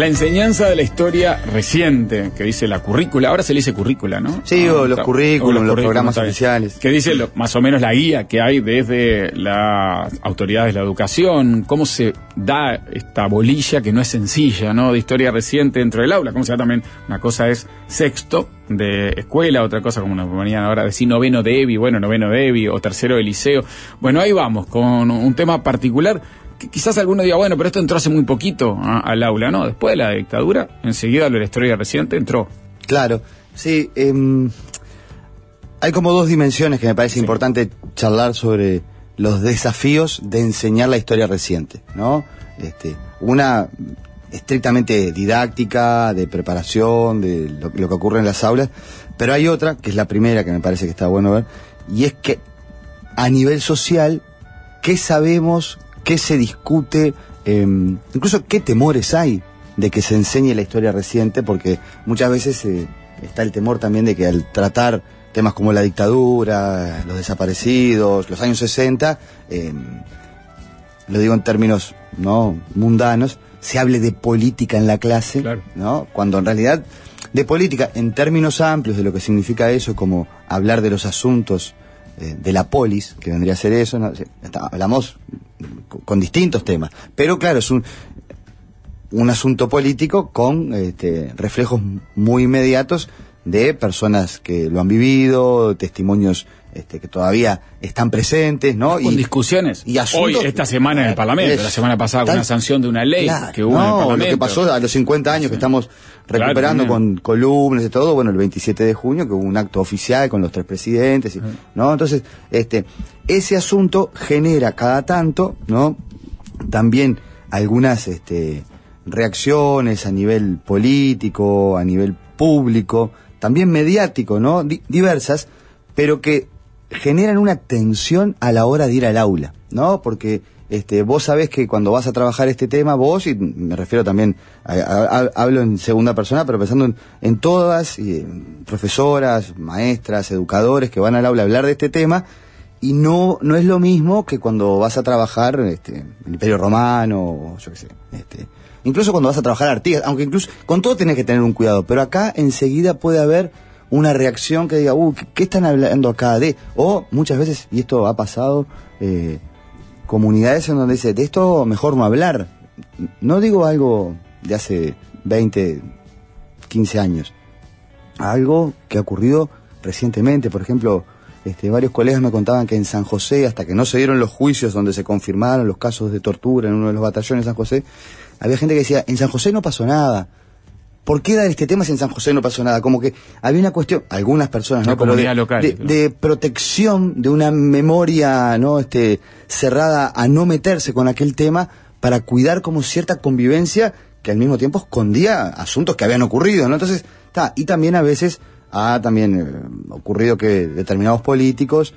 La enseñanza de la historia reciente, que dice la currícula, ahora se le dice currícula, ¿no? Sí, o los currículums, los programas oficiales. Que dice más o menos la guía que hay desde las autoridades de la educación, cómo se da esta bolilla que no es sencilla, ¿no? De historia reciente dentro del aula, cómo se da también, una cosa es sexto de escuela, otra cosa como nos ponían ahora decir noveno de EBI, noveno de EBI o tercero de liceo. Bueno, ahí vamos, con un tema particular. Quizás alguno diga, pero esto entró hace muy poquito al aula, ¿no? Después de la dictadura, enseguida lo de la historia reciente entró. Claro, sí. Hay como dos dimensiones que me parece importante charlar sobre los desafíos de enseñar la historia reciente, ¿no? Una estrictamente didáctica, de preparación, de lo que ocurre en las aulas, pero hay otra, que es la primera, que me parece que está bueno ver, y es que a nivel social, ¿qué sabemos? ¿Qué se discute? Incluso qué temores hay de que se enseñe la historia reciente, porque muchas veces está el temor también de que al tratar temas como la dictadura, los desaparecidos, los años 60, lo digo en términos no mundanos, se hable de política en la clase, claro, ¿no? Cuando en realidad de política en términos amplios de lo que significa eso, como hablar de los asuntos de la polis, que vendría a ser eso, ¿no? Hablamos con distintos temas, pero claro, es un asunto político con reflejos muy inmediatos de personas que lo han vivido, testimonios que todavía están presentes, ¿no? Con discusiones. Y asuntos, hoy, esta semana en el Parlamento, la semana pasada con una sanción de una ley que hubo en el Parlamento. Lo que pasó a los 50 años que estamos recuperando, con columnas y todo, el 27 de junio, que hubo un acto oficial con los 3 presidentes, ¿no? Entonces, ese asunto genera cada tanto, ¿no? También algunas reacciones a nivel político, a nivel público, también mediático, ¿no? Diversas, pero que generan una tensión a la hora de ir al aula, ¿no? Porque vos sabés que cuando vas a trabajar este tema, vos, y me refiero también, hablo en segunda persona, pero pensando en todas, profesoras, maestras, educadores que van al aula a hablar de este tema, y no es lo mismo que cuando vas a trabajar el Imperio Romano, o yo qué sé, incluso cuando vas a trabajar Artigas, aunque incluso con todo tenés que tener un cuidado, pero acá enseguida puede haber una reacción que diga, ¿qué están hablando acá de? O muchas veces, y esto ha pasado, comunidades en donde dice, de esto mejor no hablar. No digo algo de hace 20, 15 años, algo que ha ocurrido recientemente. Por ejemplo, varios colegas me contaban que en San José, hasta que no se dieron los juicios donde se confirmaron los casos de tortura en uno de los batallones de San José, había gente que decía, en San José no pasó nada. ¿Por qué dar este tema si en San José no pasó nada? Como que había una cuestión, algunas personas, ¿no? Pero de protección de una memoria, ¿no? Cerrada a no meterse con aquel tema para cuidar como cierta convivencia que al mismo tiempo escondía asuntos que habían ocurrido, ¿no? Entonces, y también a veces ha ocurrido que determinados políticos,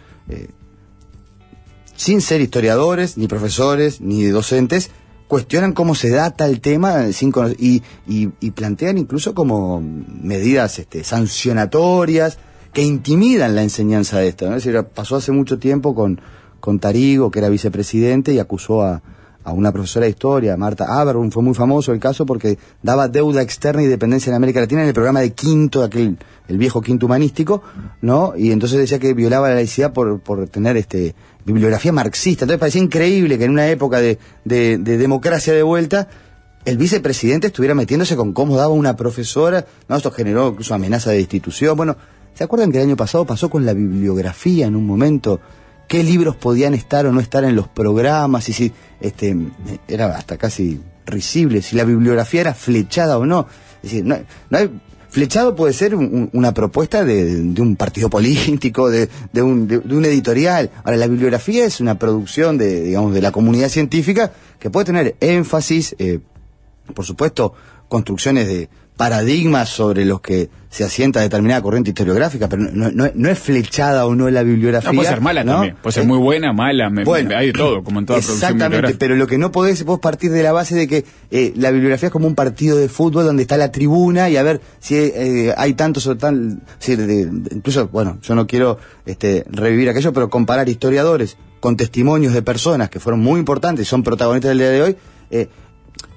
sin ser historiadores, ni profesores, ni docentes, cuestionan cómo se da tal tema y plantean incluso como medidas sancionatorias que intimidan la enseñanza de esto, ¿no? Es decir, pasó hace mucho tiempo con Tarigo, que era vicepresidente, y acusó a una profesora de historia, Marta Aberrun. Fue muy famoso el caso porque daba deuda externa y dependencia en América Latina en el programa de quinto, el viejo quinto humanístico, ¿no? Y entonces decía que violaba la laicidad por tener bibliografía marxista. Entonces parecía increíble que en una época de democracia de vuelta el vicepresidente estuviera metiéndose con cómo daba una profesora, ¿no? Esto generó incluso amenaza de destitución. Bueno, ¿se acuerdan que el año pasado pasó con la bibliografía en un momento? ¿Qué libros podían estar o no estar en los programas? Y si era hasta casi risible, si la bibliografía era flechada o no. Es decir, no hay... Flechado puede ser una propuesta de un partido político, de un editorial. Ahora, la bibliografía es una producción de la comunidad científica que puede tener énfasis, por supuesto, construcciones de paradigmas sobre los que se asienta determinada corriente historiográfica, pero no es flechada o no la bibliografía. No, puede ser mala, ¿no? También, puede ser muy buena, mala, hay de todo, como en toda producción bibliográfica. Exactamente, pero lo que no podés partir de la base de que la bibliografía es como un partido de fútbol donde está la tribuna y a ver si hay tantos o tal... incluso, yo no quiero revivir aquello, pero comparar historiadores con testimonios de personas que fueron muy importantes y son protagonistas del día de hoy,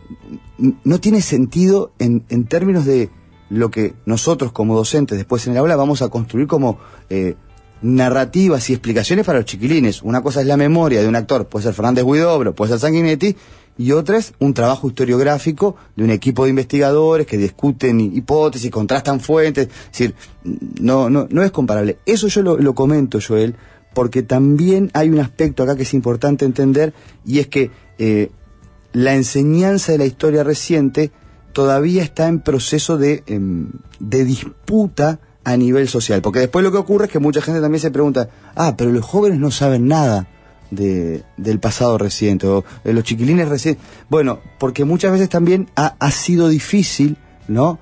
no tiene sentido en términos de lo que nosotros como docentes después en el aula vamos a construir como narrativas y explicaciones para los chiquilines. Una cosa es la memoria de un actor, puede ser Fernández Huidobro, puede ser Sanguinetti, y otra es un trabajo historiográfico de un equipo de investigadores que discuten hipótesis, contrastan fuentes. Es decir, no es comparable. Eso yo lo comento, Joel, porque también hay un aspecto acá que es importante entender, y es que la enseñanza de la historia reciente todavía está en proceso de disputa a nivel social, porque después lo que ocurre es que mucha gente también se pregunta, pero los jóvenes no saben nada del pasado reciente, o los chiquilines recientes. Bueno, porque muchas veces también ha sido difícil, ¿no?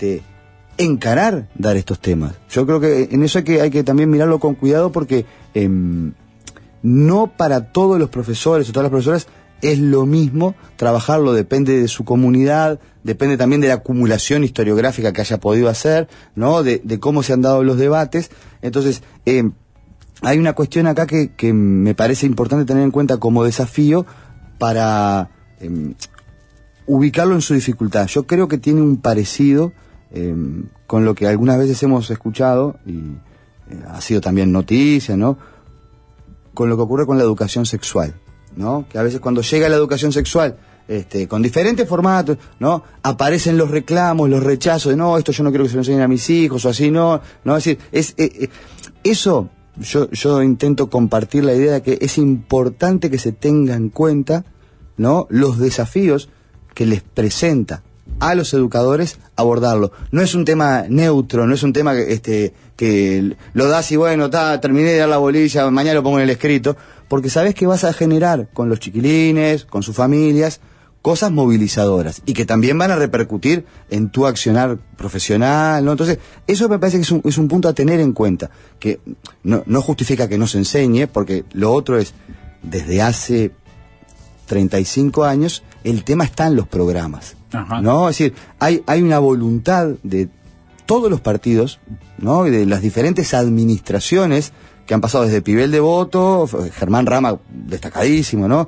Dar estos temas. Yo creo que en eso hay que también mirarlo con cuidado, porque no para todos los profesores o todas las profesoras es lo mismo trabajarlo, depende de su comunidad, depende también de la acumulación historiográfica que haya podido hacer, ¿no? De cómo se han dado los debates. Entonces, hay una cuestión acá que me parece importante tener en cuenta como desafío para ubicarlo en su dificultad. Yo creo que tiene un parecido con lo que algunas veces hemos escuchado, y ha sido también noticia, ¿no? Con lo que ocurre con la educación sexual, ¿no? Que a veces cuando llega la educación sexual, con diferentes formatos, ¿no? Aparecen los reclamos, los rechazos de no, esto yo no quiero que se lo enseñen a mis hijos, o así no, es decir, eso yo intento compartir la idea de que es importante que se tenga en cuenta, ¿no? Los desafíos que les presenta a los educadores abordarlo. No es un tema neutro, no es un tema que lo das y bueno, terminé de dar la bolilla, mañana lo pongo en el escrito, porque sabes que vas a generar con los chiquilines, con sus familias, cosas movilizadoras y que también van a repercutir en tu accionar profesional, ¿no? Entonces, eso me parece que es un punto a tener en cuenta, que no justifica que no se enseñe, porque lo otro es, desde hace 35 años, el tema está en los programas. Ajá. ¿No? Es decir, hay una voluntad de todos los partidos, ¿no? Y de las diferentes administraciones que han pasado desde Pibel de Voto, Germán Rama, destacadísimo, ¿no?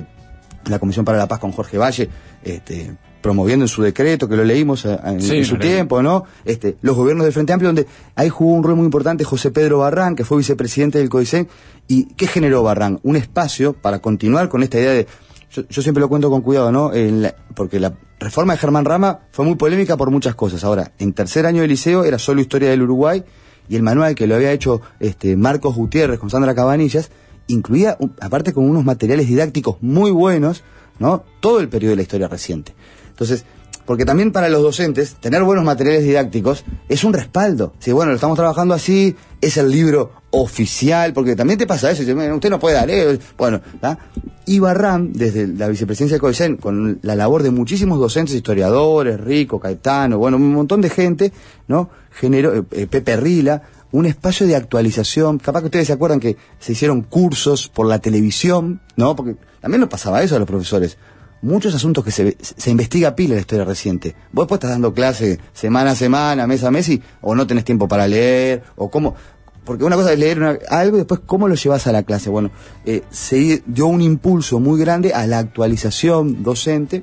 La Comisión para la Paz con Jorge Valle, promoviendo en su decreto, que lo leímos en su tiempo, ¿no? Los gobiernos del Frente Amplio, donde ahí jugó un rol muy importante José Pedro Barrán, que fue vicepresidente del CODICEN. ¿Y qué generó Barrán? Un espacio para continuar con esta idea de... Yo siempre lo cuento con cuidado, ¿no? Porque la reforma de Germán Rama fue muy polémica por muchas cosas. Ahora, en tercer año de liceo era solo historia del Uruguay, y el manual que lo había hecho Marcos Gutiérrez con Sandra Cabanillas incluía, aparte con unos materiales didácticos muy buenos, ¿no? Todo el periodo de la historia reciente. Entonces, porque también para los docentes, tener buenos materiales didácticos es un respaldo. Si bueno, lo estamos trabajando así, es el libro oficial, porque también te pasa eso, usted no puede dar, bueno, ¿tá? Y Barrán, desde la vicepresidencia de CODICEN, con la labor de muchísimos docentes, historiadores, Rico, Caetano, bueno, un montón de gente, ¿no? Generó, Pepe Rila, un espacio de actualización. Capaz que ustedes se acuerdan que se hicieron cursos por la televisión, ¿no? Porque también nos pasaba eso a los profesores. Muchos asuntos que se investiga pila en la historia reciente. Vos después estás dando clase semana a semana, mes a mes, o no tenés tiempo para leer, o cómo... Porque una cosa es leer algo y después cómo lo llevas a la clase. Bueno, se dio un impulso muy grande a la actualización docente,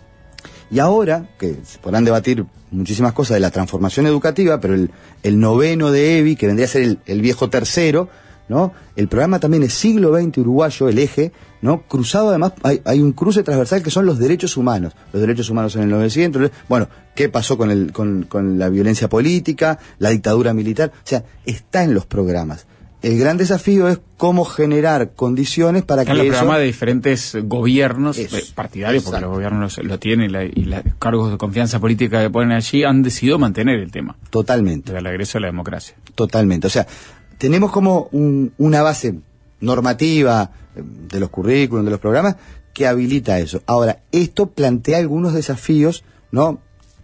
y ahora, que se podrán debatir muchísimas cosas de la transformación educativa, pero el noveno de EBI, que vendría a ser el viejo tercero, ¿no? El programa también es siglo XX uruguayo, el eje, ¿no? Cruzado además, hay un cruce transversal que son los derechos humanos. Los derechos humanos en el 900, bueno, ¿qué pasó con la violencia política, la dictadura militar? O sea, está en los programas. El gran desafío es cómo generar condiciones para que los programas de diferentes gobiernos partidarios, porque los gobiernos lo tienen y los cargos de confianza política que ponen allí han decidido mantener el tema. Totalmente. Del regreso a la democracia. Totalmente. O sea, tenemos como una base normativa de los currículums, de los programas, que habilita eso. Ahora, esto plantea algunos desafíos, ¿no?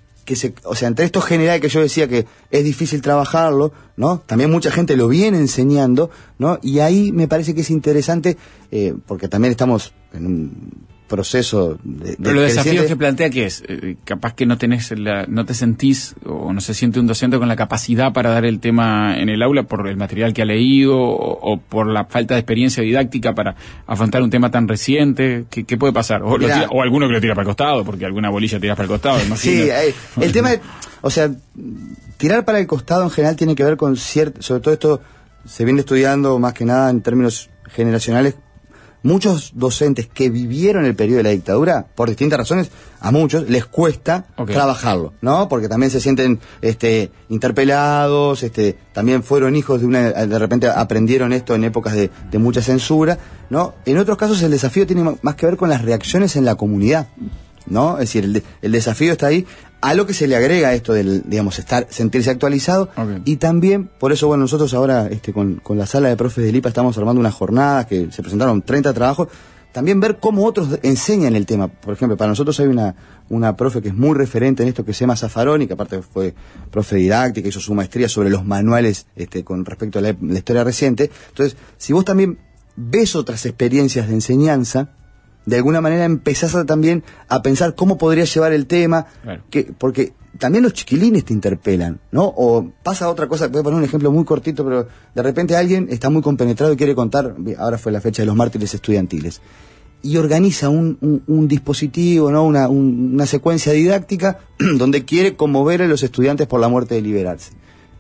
O sea, entre esto general que yo decía que es difícil trabajarlo, ¿no? También mucha gente lo viene enseñando, ¿no? Y ahí me parece que es interesante, porque también estamos en un proceso pero los desafíos que plantea, ¿qué es? Capaz que no te sentís o no se siente un docente con la capacidad para dar el tema en el aula por el material que ha leído o por la falta de experiencia didáctica para afrontar un tema tan reciente. ¿Qué puede pasar? O alguno que lo tira para el costado, porque alguna bolilla tiras para el costado. Sí, el tema es, o sea, tirar para el costado en general tiene que ver con sobre todo esto se viene estudiando más que nada en términos generacionales. Muchos docentes que vivieron el periodo de la dictadura, por distintas razones, a muchos les cuesta trabajarlo, ¿no? Porque también se sienten interpelados, también fueron hijos de repente aprendieron esto en épocas de mucha censura, ¿no? En otros casos el desafío tiene más que ver con las reacciones en la comunidad, ¿no? Es decir, el desafío está ahí, a lo que se le agrega esto del, digamos, sentirse actualizado, y también, por eso, bueno, nosotros ahora con la sala de profes del IPA estamos armando unas jornadas que se presentaron 30 trabajos, también ver cómo otros enseñan el tema. Por ejemplo, para nosotros hay una profe que es muy referente en esto, que se llama Zaffaroni, que aparte fue profe de didáctica, hizo su maestría sobre los manuales con respecto a la historia reciente. Entonces, si vos también ves otras experiencias de enseñanza, de alguna manera empezás también a pensar cómo podrías llevar el tema, claro. Porque también los chiquilines te interpelan, ¿no? O pasa otra cosa, voy a poner un ejemplo muy cortito, pero de repente alguien está muy compenetrado y quiere contar, ahora fue la fecha de los mártires estudiantiles, y organiza un dispositivo, ¿no? Una secuencia didáctica donde quiere conmover a los estudiantes por la muerte de Liberarse.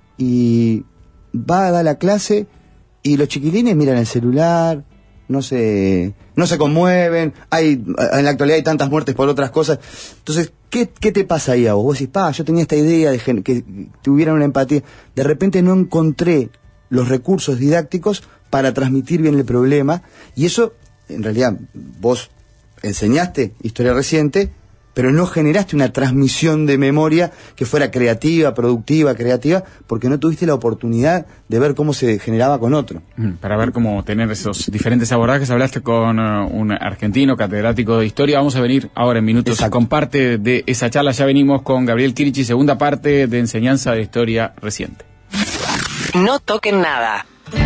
Y va a dar la clase y los chiquilines miran el celular, no se conmueven, en la actualidad hay tantas muertes por otras cosas. Entonces, ¿qué te pasa ahí a vos? Vos decís, yo tenía esta idea de que tuvieran una empatía. De repente no encontré los recursos didácticos para transmitir bien el problema, y eso, en realidad, vos enseñaste historia reciente, pero no generaste una transmisión de memoria que fuera creativa, productiva, porque no tuviste la oportunidad de ver cómo se generaba con otro. Para ver cómo tener esos diferentes abordajes, hablaste con un argentino, catedrático de historia. Vamos a venir ahora en minutos. Exacto. Con parte de esa charla. Ya venimos con Gabriel Kirichi, segunda parte de enseñanza de historia reciente. No toquen nada.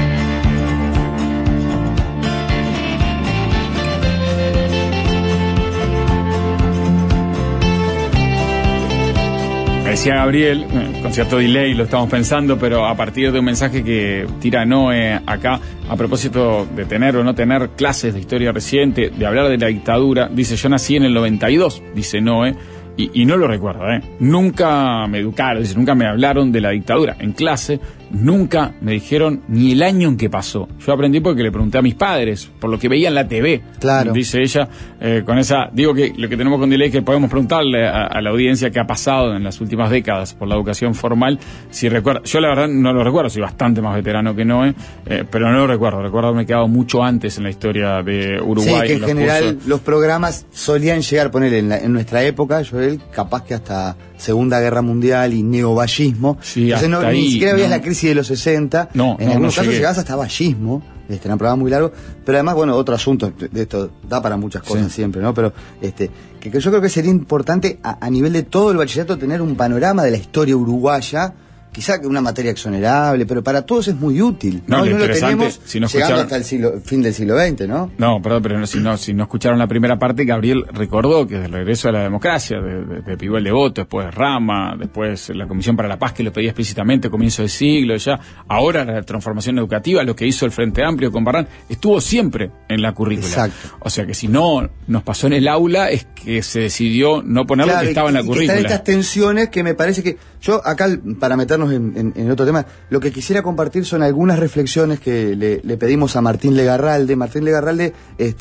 Decía Gabriel, con cierto delay lo estamos pensando, pero a partir de un mensaje que tira Noé acá, a propósito de tener o no tener clases de historia reciente, de hablar de la dictadura, dice, yo nací en el 92, dice Noé, y no lo recuerdo, nunca me educaron, dice, nunca me hablaron de la dictadura en clase, nunca me dijeron ni el año en que pasó. Yo aprendí porque le pregunté a mis padres, por lo que veía en la TV, claro. Dice ella, con esa, digo que lo que tenemos con delay es que podemos preguntarle a la audiencia qué ha pasado en las últimas décadas por la educación formal, si recuerda. Yo la verdad no lo recuerdo, soy bastante más veterano que Noé, pero no lo recuerdo haberme quedado mucho antes en la historia de Uruguay. Sí, que en general los programas solían llegar, poner en nuestra época, Joel, capaz que hasta Segunda Guerra Mundial y neovallismo. Sí, entonces ni siquiera veías la crisis de los 60. En algunos casos llegué. Llegabas hasta vallismo. Eran programas muy largos. Pero además, bueno, otro asunto, de esto da para muchas cosas siempre, ¿no? Pero que yo creo que sería importante a nivel de todo el bachillerato tener un panorama de la historia uruguaya. Quizá que una materia exonerable, pero para todos es muy útil. No lo tenemos llegando hasta el fin del siglo XX, ¿no? No, perdón, pero si no escucharon la primera parte, Gabriel recordó que desde el regreso a la democracia, de Piguel Devoto, después Rama, después la Comisión para la Paz, que lo pedía explícitamente, comienzo del siglo, ya, ahora la transformación educativa, lo que hizo el Frente Amplio con Barrán, estuvo siempre en la currícula. Exacto. O sea que si no nos pasó en el aula, es que se decidió no poner lo que estaba en la currícula. Están estas tensiones que me parece que yo acá, para meternos en otro tema, lo que quisiera compartir son algunas reflexiones que le pedimos a Martín Legarralde. Martín Legarralde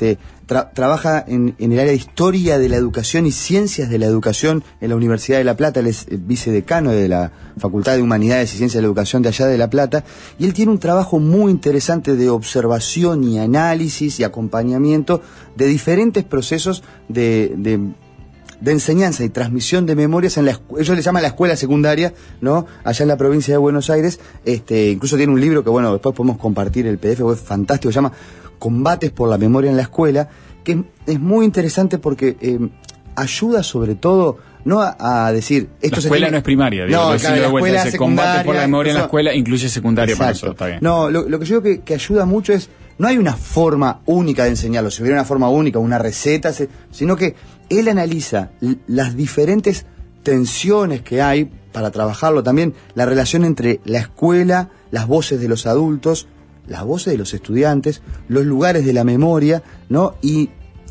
trabaja en el área de Historia de la Educación y Ciencias de la Educación en la Universidad de La Plata. Él es vicedecano de la Facultad de Humanidades y Ciencias de la Educación de allá de La Plata, y él tiene un trabajo muy interesante de observación y análisis y acompañamiento de diferentes procesos de enseñanza y transmisión de memorias ellos le llaman la escuela secundaria, ¿no? Allá en la provincia de Buenos Aires. Incluso tiene un libro que, bueno, después podemos compartir el PDF, es fantástico, se llama Combates por la Memoria en la Escuela, que es muy interesante porque ayuda sobre todo no a decir esto. La escuela no es primaria, digo, no, claro, la escuela secundaria, combate por la memoria en la escuela incluye secundaria. Exacto. Para eso está bien. No, lo que yo creo que ayuda mucho es no hay una forma única de enseñarlo, si hubiera una forma única, una receta, sino que él analiza las diferentes tensiones que hay para trabajarlo, también la relación entre la escuela, las voces de los adultos, las voces de los estudiantes, los lugares de la memoria, ¿no? Y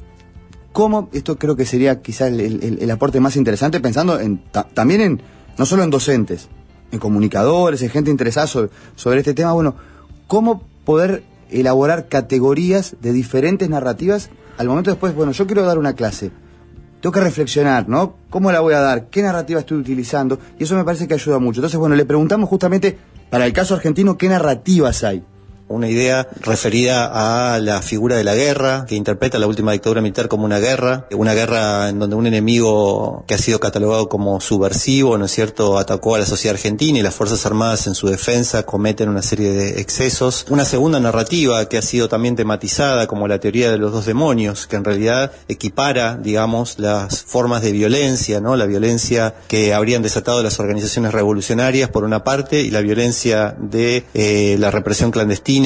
cómo, esto creo que sería quizás el aporte más interesante, pensando también en, no solo en docentes, en comunicadores, en gente interesada sobre este tema, bueno, cómo poder elaborar categorías de diferentes narrativas al momento después, bueno, yo quiero dar una clase, tengo que reflexionar, ¿no? ¿Cómo la voy a dar? ¿Qué narrativa estoy utilizando? Y eso me parece que ayuda mucho. Entonces, bueno, le preguntamos justamente, para el caso argentino, ¿qué narrativas hay? Una idea referida a la figura de la guerra, que interpreta la última dictadura militar como una guerra en donde un enemigo que ha sido catalogado como subversivo, ¿no es cierto?, atacó a la sociedad argentina y las Fuerzas Armadas en su defensa cometen una serie de excesos. Una segunda narrativa que ha sido también tematizada como la teoría de los dos demonios, que en realidad equipara, digamos, las formas de violencia, ¿no?, la violencia que habrían desatado las organizaciones revolucionarias por una parte y la violencia de la represión clandestina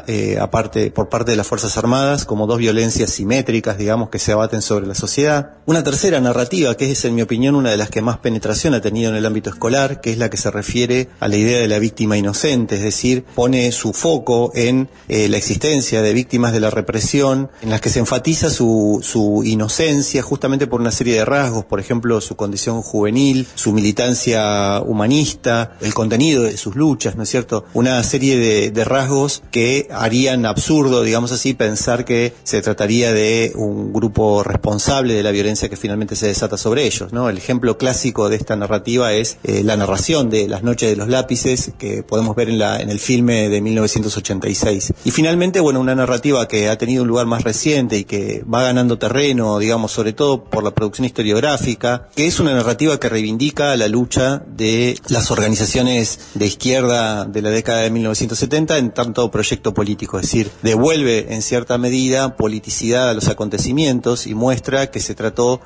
por parte de las Fuerzas Armadas, como dos violencias simétricas, digamos, que se abaten sobre la sociedad. Una tercera narrativa, que es, en mi opinión, una de las que más penetración ha tenido en el ámbito escolar, que es la que se refiere a la idea de la víctima inocente, es decir, pone su foco en la existencia de víctimas de la represión, en las que se enfatiza su inocencia, justamente por una serie de rasgos, por ejemplo, su condición juvenil, su militancia humanista, el contenido de sus luchas, ¿no es cierto? Una serie de rasgos que harían absurdo, digamos así, pensar que se trataría de un grupo responsable de la violencia que finalmente se desata sobre ellos, ¿no? El ejemplo clásico de esta narrativa es la narración de Las noches de los lápices, que podemos ver en el filme de 1986. Y finalmente, bueno, una narrativa que ha tenido un lugar más reciente y que va ganando terreno, digamos, sobre todo por la producción historiográfica, que es una narrativa que reivindica la lucha de las organizaciones de izquierda de la década de 1970 en tanto proyecto político, es decir, devuelve en cierta medida politicidad a los acontecimientos y muestra que se trató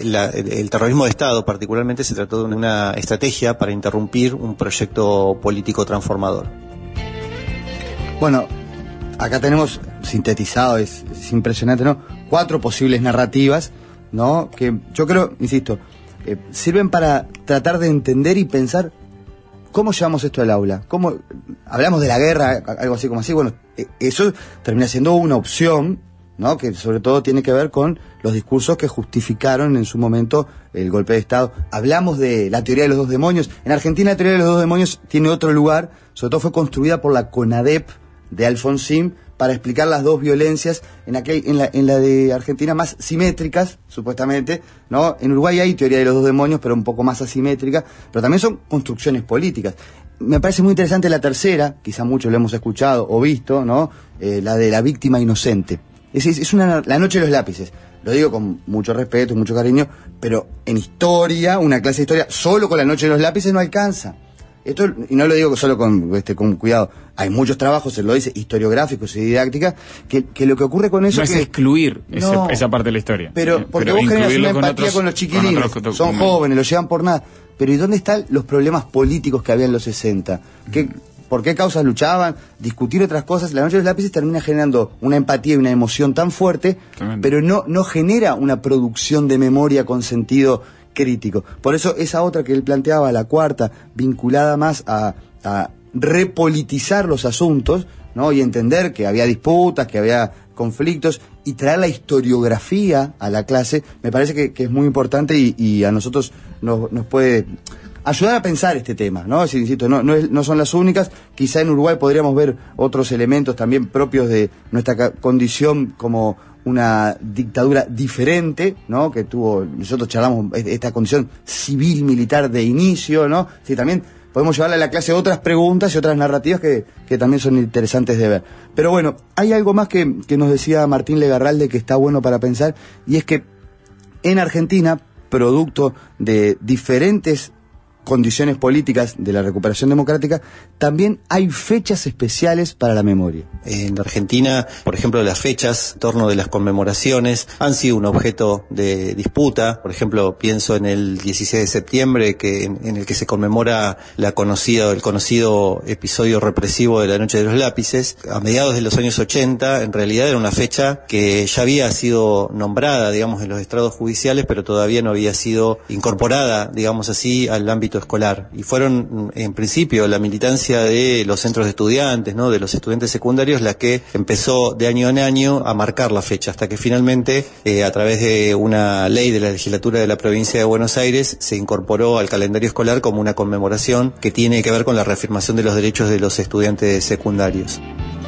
el terrorismo de Estado, particularmente se trató de una estrategia para interrumpir un proyecto político transformador. Bueno, acá tenemos sintetizado, es impresionante, ¿no? 4 posibles narrativas, ¿no? Que yo creo, insisto, sirven para tratar de entender y pensar cómo llevamos esto al aula. ¿Cómo hablamos de la guerra, algo así como así? Bueno, eso termina siendo una opción, ¿no? Que sobre todo tiene que ver con los discursos que justificaron en su momento el golpe de Estado. Hablamos de la teoría de los dos demonios. En Argentina la teoría de los dos demonios tiene otro lugar, sobre todo fue construida por la CONADEP de Alfonsín para explicar las dos violencias en la de Argentina más simétricas, supuestamente, ¿no? En Uruguay hay teoría de los dos demonios, pero un poco más asimétrica, pero también son construcciones políticas. Me parece muy interesante la tercera, quizá muchos lo hemos escuchado o visto, ¿no? La de la víctima inocente. Es la noche de los lápices. Lo digo con mucho respeto y mucho cariño, pero en historia, una clase de historia, solo con la noche de los lápices no alcanza. Esto, y no lo digo solo con cuidado, hay muchos trabajos, se lo dice, historiográficos y didáctica, que lo que ocurre con eso no es excluir esa parte de la historia. Pero porque vos generas una empatía con los chiquilines, son jóvenes, lo llevan por nada. Pero ¿y dónde están los problemas políticos que había en los 60? ¿Por qué causas luchaban? Discutir otras cosas. La noche de los lápices termina generando una empatía y una emoción tan fuerte, pero no genera una producción de memoria con sentido crítico. Por eso esa otra que él planteaba, la cuarta, vinculada más a repolitizar los asuntos, ¿no? Y entender que había disputas, que había conflictos, y traer la historiografía a la clase, me parece que es muy importante y a nosotros nos puede ayudar a pensar este tema, ¿no? Es decir, insisto, no son las únicas. Quizá en Uruguay podríamos ver otros elementos también propios de nuestra condición como una dictadura diferente, ¿no? Que nosotros charlamos esta condición civil-militar de inicio, ¿no? Sí, también podemos llevarle a la clase otras preguntas y otras narrativas que también son interesantes de ver. Pero bueno, hay algo más que nos decía Martín Legarralde que está bueno para pensar, y es que en Argentina, producto de diferentes condiciones políticas de la recuperación democrática, también hay fechas especiales para la memoria. En Argentina, por ejemplo, las fechas en torno de las conmemoraciones han sido un objeto de disputa. Por ejemplo, pienso en el 16 de septiembre, en el que se conmemora el conocido episodio represivo de la Noche de los Lápices. A mediados de los años 80, en realidad era una fecha que ya había sido nombrada, digamos, en los estrados judiciales, pero todavía no había sido incorporada, digamos así, al ámbito escolar. Y fueron, en principio, la militancia de los centros de estudiantes, ¿no?, de los estudiantes secundarios, la que empezó de año en año a marcar la fecha, hasta que finalmente, a través de una ley de la legislatura de la provincia de Buenos Aires, se incorporó al calendario escolar como una conmemoración que tiene que ver con la reafirmación de los derechos de los estudiantes secundarios.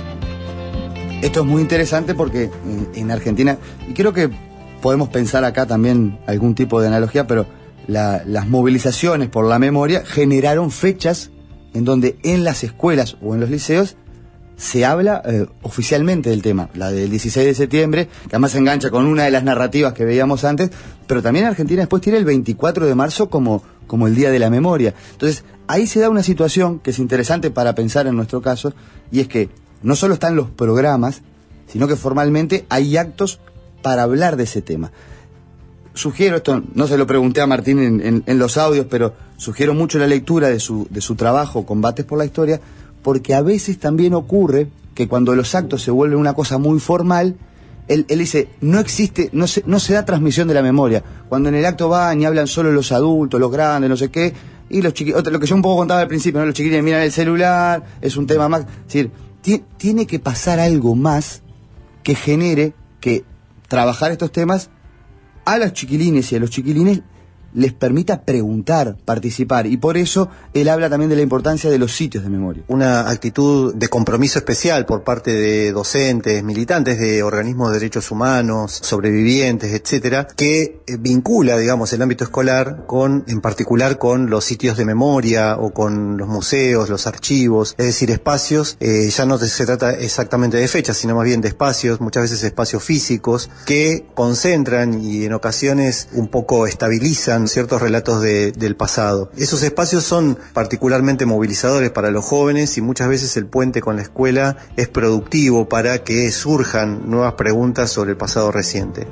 Esto es muy interesante porque en Argentina, y creo que podemos pensar acá también algún tipo de analogía, pero las movilizaciones por la memoria generaron fechas en donde en las escuelas o en los liceos se habla oficialmente del tema. La del 16 de septiembre, que además se engancha con una de las narrativas que veíamos antes, pero también Argentina después tiene el 24 de marzo como el Día de la Memoria. Entonces, ahí se da una situación que es interesante para pensar en nuestro caso, y es que no solo están los programas, sino que formalmente hay actos para hablar de ese tema. Sugiero, esto no se lo pregunté a Martín en los audios, pero sugiero mucho la lectura de su trabajo, Combates por la Historia, porque a veces también ocurre que cuando los actos se vuelven una cosa muy formal, él dice, no se da transmisión de la memoria. Cuando en el acto van y hablan solo los adultos, los grandes, no sé qué, y los chiquitos, lo que yo un poco contaba al principio, ¿no? Los chiquilines miran el celular, es un tema más. Es decir, tiene que pasar algo más que genere que trabajar estos temas a los chiquilines y a los chiquilines les permita preguntar, participar, y por eso él habla también de la importancia de los sitios de memoria. Una actitud de compromiso especial por parte de docentes, militantes de organismos de derechos humanos, sobrevivientes, etcétera, que vincula, digamos, el ámbito escolar en particular con los sitios de memoria o con los museos, los archivos, es decir, espacios, ya no se trata exactamente de fechas, sino más bien de espacios, muchas veces espacios físicos, que concentran y en ocasiones un poco estabilizan ciertos relatos del pasado. Esos espacios son particularmente movilizadores para los jóvenes y muchas veces el puente con la escuela es productivo para que surjan nuevas preguntas sobre el pasado reciente.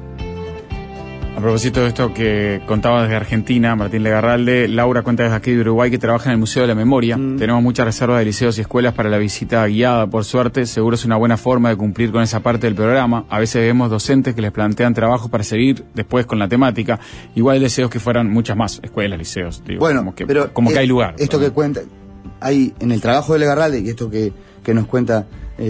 A propósito de esto que contaba desde Argentina, Martín Legarralde, Laura cuenta desde aquí de Uruguay que trabaja en el Museo de la Memoria. Tenemos muchas reservas de liceos y escuelas para la visita guiada, por suerte. Seguro es una buena forma de cumplir con esa parte del programa. A veces vemos docentes que les plantean trabajos para seguir después con la temática. Igual deseos que fueran muchas más escuelas, liceos. Digo, bueno, como que hay lugar. Esto que cuenta, hay en el trabajo de Legarralde, y esto que nos cuenta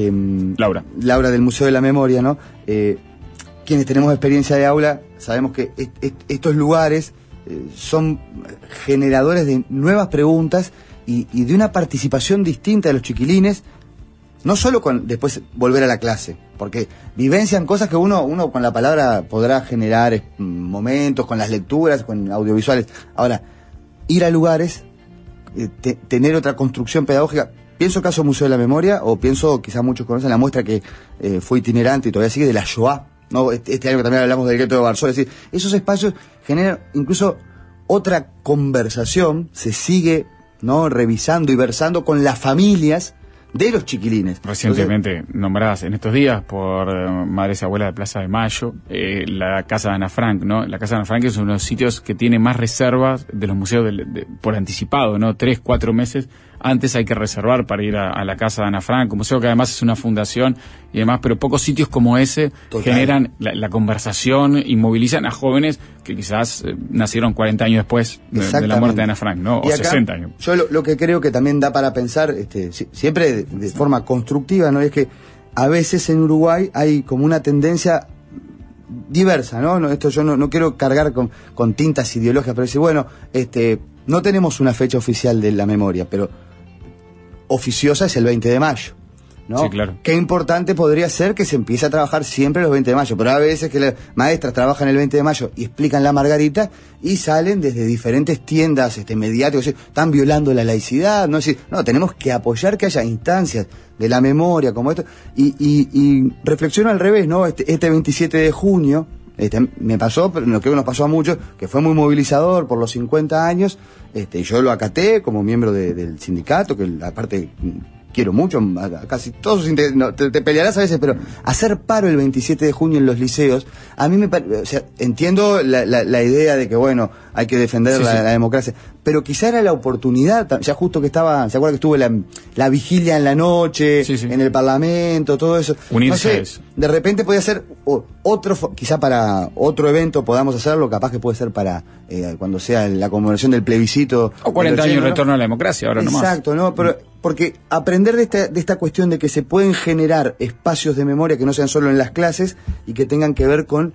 Laura del Museo de la Memoria, ¿no? Quienes tenemos experiencia de aula sabemos que estos lugares son generadores de nuevas preguntas y de una participación distinta de los chiquilines, no solo con después volver a la clase, porque vivencian cosas que uno con la palabra podrá generar momentos, con las lecturas, con audiovisuales. Ahora, ir a lugares, tener otra construcción pedagógica. Pienso caso Museo de la Memoria, o pienso, quizás muchos conocen la muestra que fue itinerante y todavía sigue, de la Shoah. No, este año que también hablamos del gueto de Varsovia. Es decir, esos espacios generan incluso otra conversación, se sigue, ¿no?, revisando y versando con las familias de los chiquilines. Recientemente nombradas en estos días por Madres y Abuelas de Plaza de Mayo, la Casa de Ana Frank, ¿no? La Casa de Ana Frank es uno de los sitios que tiene más reservas de los museos por anticipado, ¿no? 3-4 meses antes hay que reservar para ir a la Casa de Ana Frank, un museo que además es una fundación y demás, pero pocos sitios como ese generan la conversación y movilizan a jóvenes que quizás nacieron 40 años después de la muerte de Ana Frank, ¿no? O acá, 60 años. Yo lo que creo que también da para pensar, siempre de forma constructiva, ¿no?, es que a veces en Uruguay hay como una tendencia diversa, ¿no? Esto yo no quiero cargar con tintas ideológicas, pero decir, bueno, no tenemos una fecha oficial de la memoria, pero oficiosa es el 20 de mayo, ¿no? Sí, claro. Qué importante podría ser que se empiece a trabajar siempre los 20 de mayo, pero a veces que las maestras trabajan el 20 de mayo y explican la Margarita y salen desde diferentes tiendas mediáticas, están violando la laicidad, ¿no? Es decir, no, tenemos que apoyar que haya instancias de la memoria como esto, y reflexiono al revés, ¿no? Este 27 de junio, Me pasó, pero creo que nos pasó a muchos, que fue muy movilizador por los 50 años, y yo lo acaté como miembro del sindicato, que aparte quiero mucho, a casi todos te pelearás a veces, pero hacer paro el 27 de junio en los liceos, a mí o sea, entiendo la idea de que, bueno, hay que defender la democracia, pero quizá era la oportunidad, ya justo que estaba, ¿se acuerda que estuvo la vigilia en la noche, en el Parlamento, todo eso? Unirse. No sé, de repente podía ser quizá para otro evento podamos hacerlo, capaz que puede ser para cuando sea la conmemoración del plebiscito. O 40 años de retorno a la democracia, ahora nomás. Exacto, ¿no? Pero, porque aprender de esta cuestión de que se pueden generar espacios de memoria que no sean solo en las clases y que tengan que ver con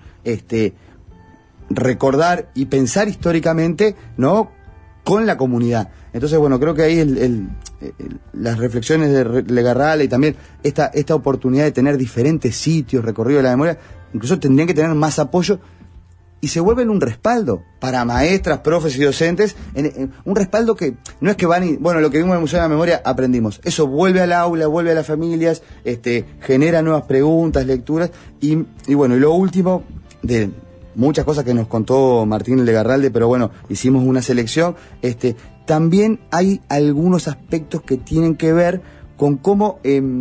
recordar y pensar históricamente, ¿no?, con la comunidad. Entonces, bueno, creo que ahí las reflexiones de Legarrale y también esta oportunidad de tener diferentes sitios, recorrido de la memoria, incluso tendrían que tener más apoyo y se vuelven un respaldo para maestras, profes y docentes, un respaldo que no es que van y, bueno, lo que vimos en el Museo de la Memoria aprendimos. Eso vuelve al aula, vuelve a las familias, genera nuevas preguntas, lecturas, y bueno, y lo último, de muchas cosas que nos contó Martín Legarralde, pero bueno, hicimos una selección, también hay algunos aspectos que tienen que ver con cómo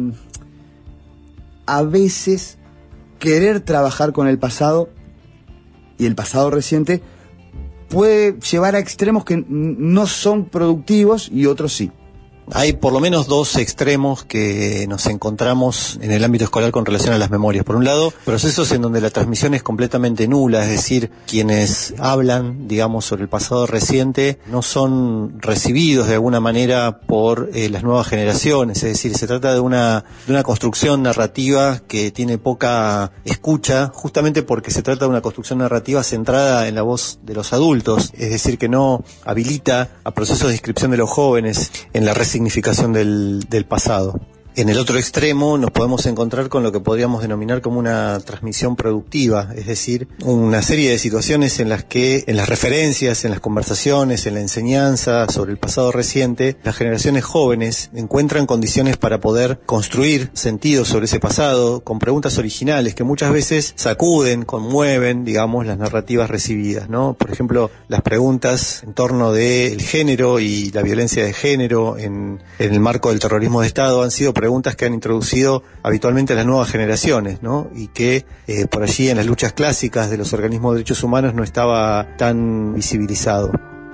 a veces querer trabajar con el pasado y el pasado reciente puede llevar a extremos que no son productivos y otros sí. Hay por lo menos dos extremos que nos encontramos en el ámbito escolar con relación a las memorias. Por un lado, procesos en donde la transmisión es completamente nula, es decir, quienes hablan, digamos, sobre el pasado reciente no son recibidos de alguna manera por las nuevas generaciones, es decir, se trata de una construcción narrativa que tiene poca escucha, justamente porque se trata de una construcción narrativa centrada en la voz de los adultos, es decir, que no habilita a procesos de inscripción de los jóvenes en la significación del pasado. En el otro extremo nos podemos encontrar con lo que podríamos denominar como una transmisión productiva, es decir, una serie de situaciones en las que, en las referencias, en las conversaciones, en la enseñanza sobre el pasado reciente, las generaciones jóvenes encuentran condiciones para poder construir sentido sobre ese pasado, con preguntas originales que muchas veces sacuden, conmueven, digamos, las narrativas recibidas, ¿no? Por ejemplo, las preguntas en torno del género y la violencia de género en el marco del terrorismo de Estado han sido preguntas que han introducido habitualmente a las nuevas generaciones, ¿no? Y que por allí en las luchas clásicas de los organismos de derechos humanos no estaba tan visibilizado.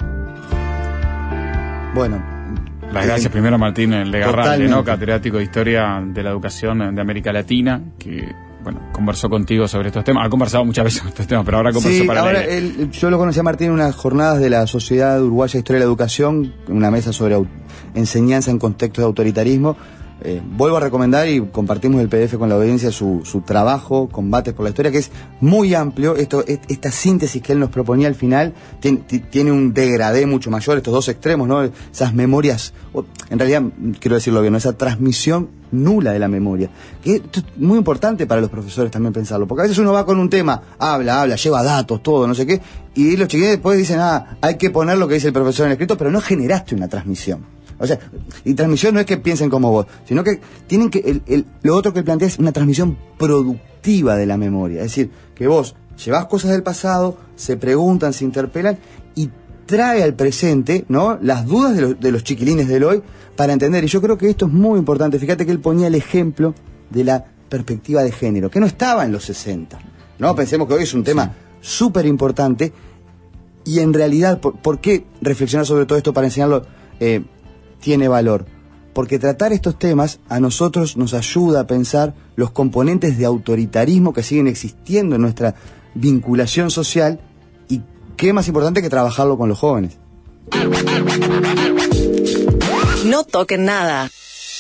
Bueno, las gracias primero a Martín Legarralde, ¿no?, catedrático de Historia de la Educación de América Latina, que conversó contigo sobre estos temas. Ha conversado muchas veces sobre estos temas, pero ahora conversó para ahora yo lo conocí a Martín en unas jornadas de la Sociedad Uruguaya de Historia de la Educación, una mesa sobre enseñanza en contextos de autoritarismo. Vuelvo a recomendar y compartimos el PDF con la audiencia su trabajo, Combates por la Historia, que es muy amplio. Esta síntesis que él nos proponía al final tiene un degradé mucho mayor, estos dos extremos, ¿no? Esas memorias, en realidad, quiero decirlo bien, ¿no?, esa transmisión nula de la memoria. Que esto es muy importante para los profesores también pensarlo, porque a veces uno va con un tema, habla, lleva datos, todo, no sé qué, y los chiquillos después dicen, hay que poner lo que dice el profesor en el escrito, pero no generaste una transmisión. O sea, y transmisión no es que piensen como vos, sino que tienen que, lo otro que plantea es una transmisión productiva de la memoria. Es decir, que vos llevás cosas del pasado, se preguntan, se interpelan y trae al presente, ¿no?, las dudas de los chiquilines del hoy para entender. Y yo creo que esto es muy importante. Fíjate que él ponía el ejemplo de la perspectiva de género, que no estaba en los 60. ¿No? Pensemos que hoy es un tema súper importante y en realidad, ¿por qué reflexionar sobre todo esto para enseñarlo? Tiene valor, porque tratar estos temas a nosotros nos ayuda a pensar los componentes de autoritarismo que siguen existiendo en nuestra vinculación social y qué más importante que trabajarlo con los jóvenes. No toquen nada.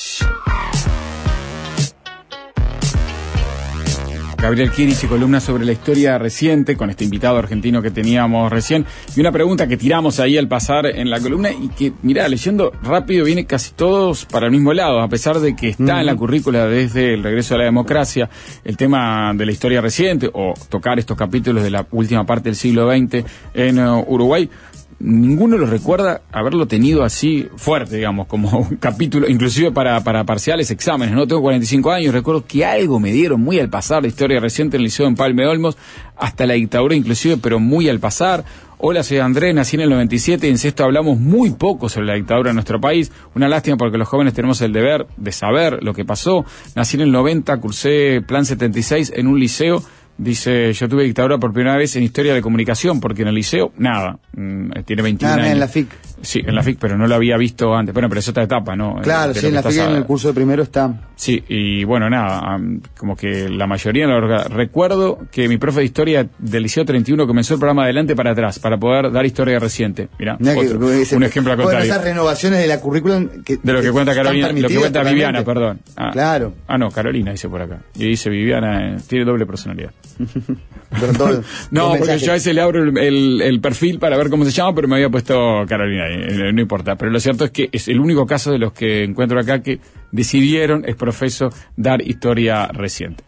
Gabriel Kirich, columna sobre la historia reciente, con este invitado argentino que teníamos recién, y una pregunta que tiramos ahí al pasar en la columna y que, mirá, leyendo rápido viene casi todos para el mismo lado, a pesar de que está en la currícula desde el regreso a la democracia, el tema de la historia reciente, o tocar estos capítulos de la última parte del siglo XX en Uruguay. ninguno lo recuerda haberlo tenido así fuerte, digamos, como un capítulo, inclusive para parciales, exámenes, ¿no? Tengo 45 años, recuerdo que algo me dieron muy al pasar, la historia reciente en el Liceo en Empalme de Olmos, hasta la dictadura inclusive, pero muy al pasar. Hola, soy Andrés, nací en el 97 y en sexto hablamos muy poco sobre la dictadura en nuestro país. Una lástima porque los jóvenes tenemos el deber de saber lo que pasó. Nací en el 90, cursé Plan 76 en un liceo. Dice, yo tuve dictadura por primera vez en historia de comunicación, porque en el liceo, nada. Tiene 21 años. en la FIC. Sí, en la FIC, pero no lo había visto antes. Bueno, pero es otra etapa, ¿no? Claro, sí, en la FIC en el curso de primero está. Sí, y bueno, nada, como que la mayoría recuerdo que mi profe de historia del Liceo 31 comenzó el programa Adelante para Atrás, para poder dar historia reciente. Mirá, un ejemplo al contrario. Bueno, esas renovaciones de la currículum de lo que cuenta Carolina, lo que cuenta Viviana, perdón. Claro. No, Carolina dice por acá. Y dice Viviana, tiene doble personalidad. No, porque yo a veces le abro el perfil para ver cómo se llama, pero me había puesto Carolina ahí, no importa. Pero lo cierto es que es el único caso de los que encuentro acá que decidieron, es profeso, dar historia reciente.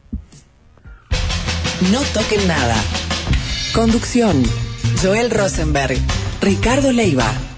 No toquen nada. Conducción: Joel Rosenberg, Ricardo Leiva.